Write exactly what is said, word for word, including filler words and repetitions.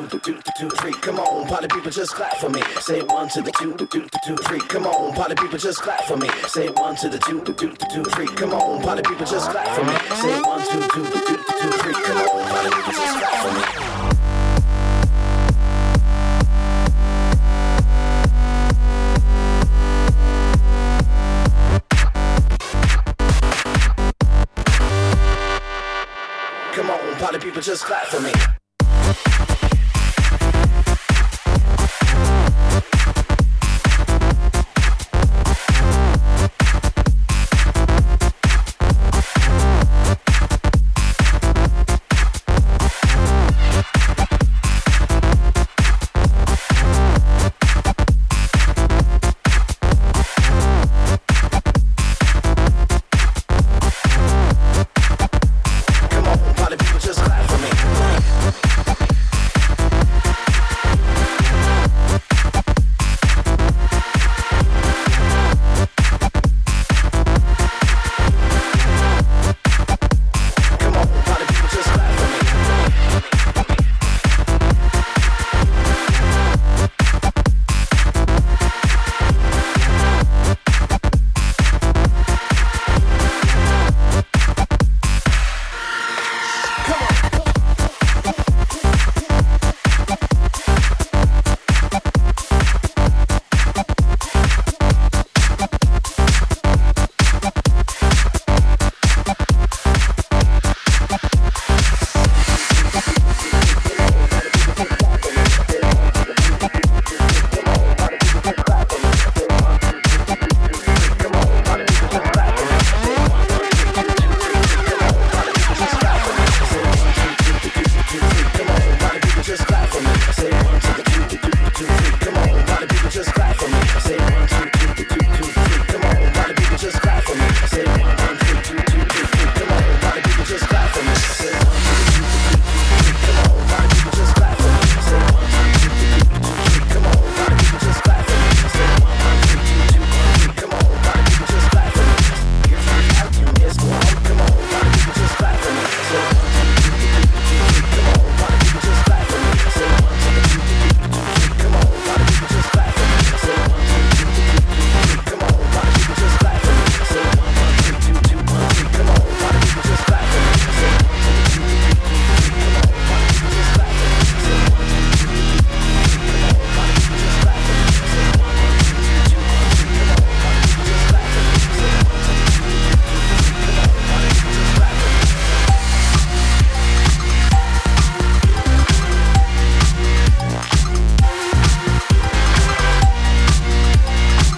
two, the two, the two, three. Come on, party people, just clap for me. Say one to the two, the two, the two, three. Come on, party people, just clap for me. Say one to the two, the two, the two, three. Come on, party people, just clap for me. Say one, two, two, the two, the two, three. Come on, party people, just clap for me.